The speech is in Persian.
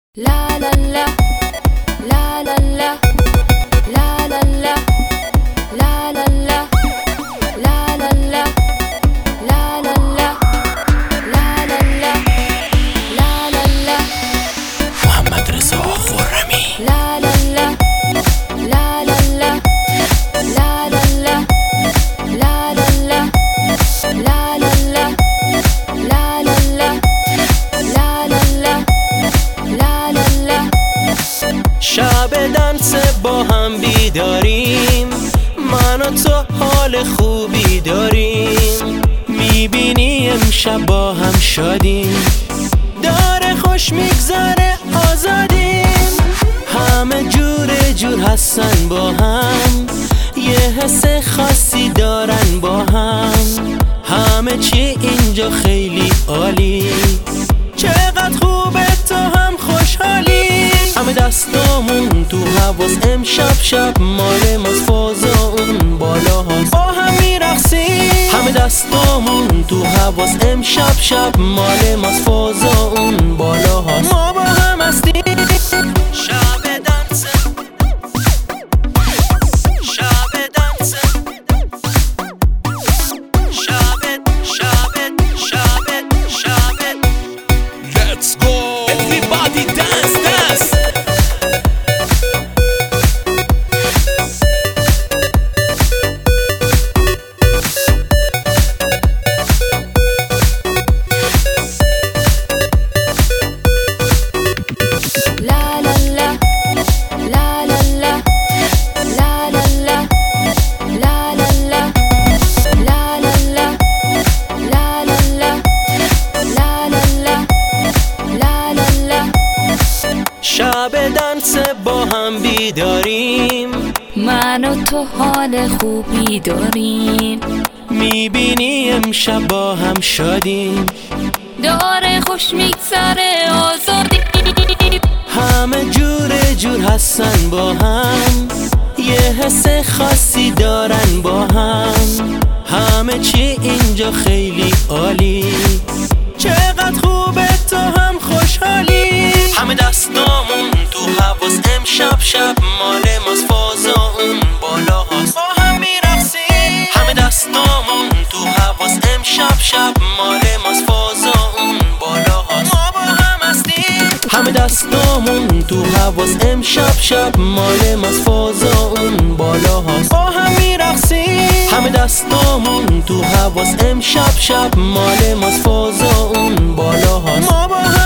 La la la, la la la, la la la, la la la, la la la, la la la, la la la, la la la. محمد رضا خرمی. La la la, la la la, la la la, la la la, la la la, la la la, la la la. شب دنس با هم بیداریم، من و تو حال خوبی داریم. میبینی امشب با هم شادیم، داره خوش میگذره آزادیم. همه جور هستن با هم، یه حس خاصی دارن با هم. همه چی اینجا خیلی عالی، چقدر خوبه تو هم خوشحالی. همه دستامون تو حواس، امشب شب مال ماست، فازا اون بالا هاست، با هم میرقصیم. همه دستامون تو حواس، امشب شب مال ماست، فازا اون بالا هاست، ما با هم هستیم. شب دنس، شب دنس، شب Let's go! Everybody dance, dance! La la la, la la la, la la la, la la la, la la la, la la la, la la la, la la la. شب دنس با هم بیداریم، من و تو حال خوبی داریم. میبینی امشب با هم شادیم، داره خوش میگذره آزادی. همه جور هستن با هم، یه حس خاصی دارن با هم. همه چی اینجا خیلی عالی، چقدر خوبه تو هم خوشحالی. همه دستامون تو حواس، امشب شب مال ماست، فازا اون بالا هاست، با هم میرقصیم. همه دستامون تو حواس، امشب شب مال ماست، فازا اون بالا هاست، ما با هم هستیم. همه دستامون تو حواس، امشب شب مال ماست، فازا اون بالا هاست، با هم میرقصیم. همه دستامون تو حواس، امشب شب مال ماست، فازا اون بالا هاست، ما با هم